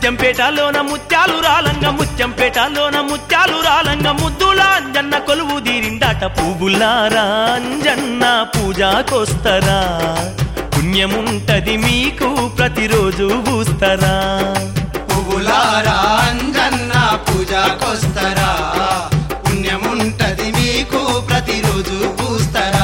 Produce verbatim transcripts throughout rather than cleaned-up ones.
ముత్యంపేటలోన ముత్యాలు రాలంగ ముత్యంపేటలోన ముత్యాలు రాలంగ ముద్దుల అంజన్న కొలువు దీరిందాట పువ్వులారా అంజన్న పూజాకొస్తరా పుణ్యముంటది మీకు ప్రతిరోజు పూస్తరా పువ్వులారా అంజన్న పూజాకొస్తరా పుణ్యముంటది మీకు ప్రతిరోజు పూస్తరా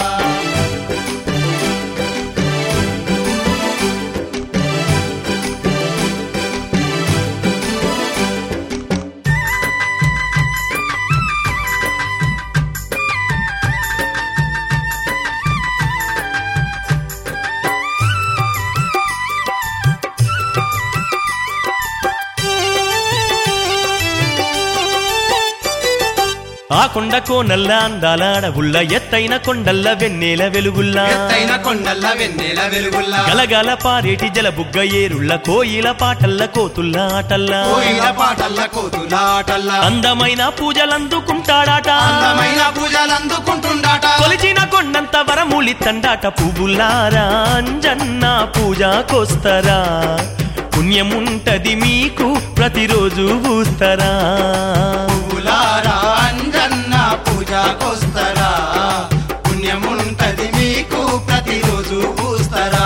ఆ కొండ కోనల్ల అందాల అడవుల్ల ఎత్తైన కొండల్ల వెన్నెల వెలుగుల్లా ఎత్తైన కొండల్ల వెన్నెల వెలుగుల్లా గలగల పారేటి జలబుగ్గ ఏరుళ్ళ కోయిల పాటల్ల కోతుల్ల ఆటల్లా కోయిల పాటల్ల కోతుల ఆటల్లా అందమైన పూజలందుకుంటాడాట అందమైన పూజలందుకుంటుండాట కొలిచిన కొండంత వరములిత్తండాట పువ్వులారా అంజన్న పూజాకొస్తరా పుణ్యముంటది మీకు ప్రతిరోజు పూస్తరా పువ్వులారా అంజన్న పూజాకొస్తరా పుణ్యముంటది మీకు ప్రతిరోజు పూస్తరా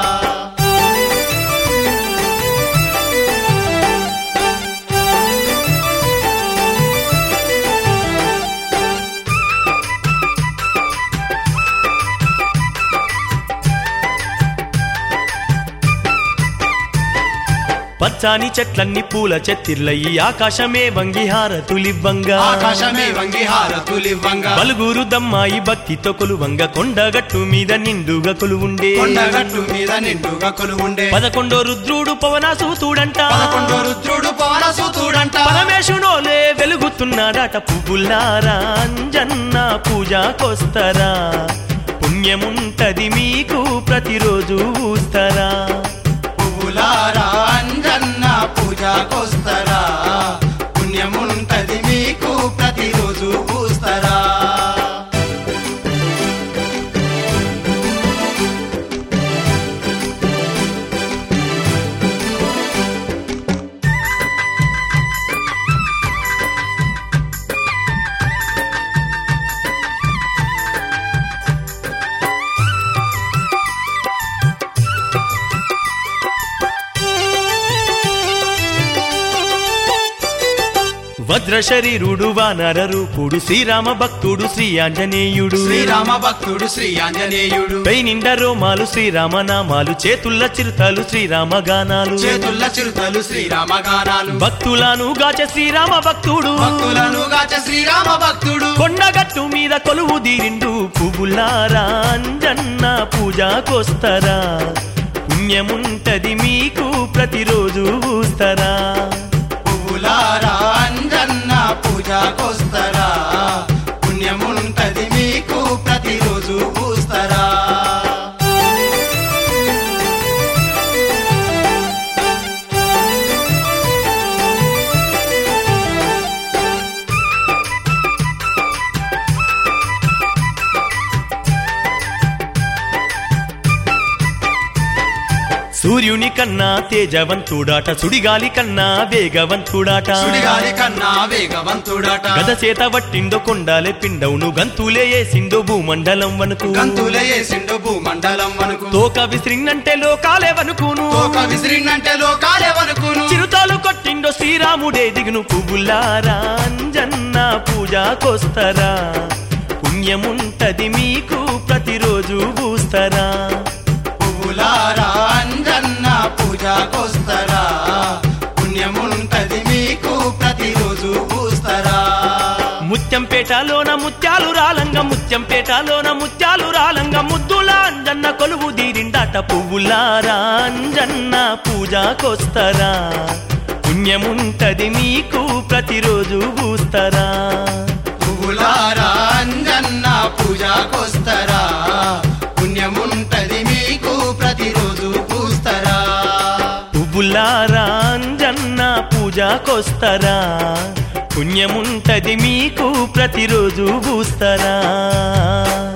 పచ్చాని చెట్లన్నీ పూల చెత్తిర్లయి ఆకాశమే వంగి హారతులివ్వంగా ఆకాశమే వంగి హారతులివ్వంగా బలుగురు దమ్మాయి భక్తితో కొలువంగ కొండగట్టు మీద నిండుగా కొలువుండే కొండగట్టు మీద నిండుగా కొలువుండే పదకొండో రుద్రుడు పవనాసూతుడంట పదకొండో రుద్రుడు పవనసూతుడంట పరమేశునోలే వెలుగుతున్నాడట పువ్వులారా అంజన్న పూజాకొస్తరా పుణ్యముంటది మీకు ప్రతిరోజు పూస్తరా పువ్వులారా అంజన్న పూజాకొస్తరా పుణ్యముంటది మీకు ప్రతిరోజు పూస్తరా వజ్ర శరీరుడు వానర రూపుడు శ్రీరామ భక్తుడు శ్రీ ఆంజనేయుడు శ్రీరామ భక్తుడు శ్రీ ఆంజనేయుడు పై నిండా రోమాలు శ్రీరామ నామాలు చేతుల్ల చిరుతలు శ్రీరామ గానాలు చేతుల్ల చిరుతలు శ్రీరామ గానాలు భక్తులను గాచ శ్రీరామ భక్తుడు భక్తులను గాచ శ్రీరామ భక్తుడు కొండగట్టు మీద కొలువు దీరిండు పువ్వులారా అంజన్న పూజాకొస్తరా పుణ్యముంటది మీకు ప్రతిరోజు పూస్తరా పువ్వులారా అంజన్న పూజాకొస్తరా పుణ్యముంటది మీకు ప్రతిరోజు పూస్తరా సూర్యుని కన్నా తేజవంతుడాట సుడిగాలి కన్నా వేగవంతుడాట సుడిగాలి కన్నా వేగవంతుడాట గద చేత వట్టిండో కొండాలే పిండవును గంతులే ఏసిండో భూమండలం వనుకు గంతులే ఏసిండు భూమండలం వనుకు తోక విసిరిందంటే లోకాలే వనుకును తోక విసిరిందంటే లోకాలే వనుకును చిరుతాలు కొట్టిండో శ్రీరాముడే దిగును పువ్వులారా అంజన్న పూజాకొస్తరా పుణ్యముంటది మీకు ప్రతిరోజు పూస్తరా పువ్వులారా అంజన్న పూజాకొస్తరా పుణ్యముంటది మీకు ప్రతిరోజు పూస్తరా ముత్యంపేటలోన ముత్యాలు రాలంగ ముత్యంపేటలోన ముత్యాలు రాలంగ ముద్దుల అంజన్న కొలువు దీరిందాట పువ్వులారా అంజన్న పూజాకొస్తరా పుణ్యముంటది మీకు ప్రతిరోజు పూస్తరా పువ్వులారా అంజన్న పూజాకొస్తరా పుణ్యముంటది మీకు ప్రతిరోజు పూస్తరా పువ్వులారా అంజన్న పూజాకొస్తరా పుణ్యముంటది మీకు ప్రతిరోజు పూస్తరా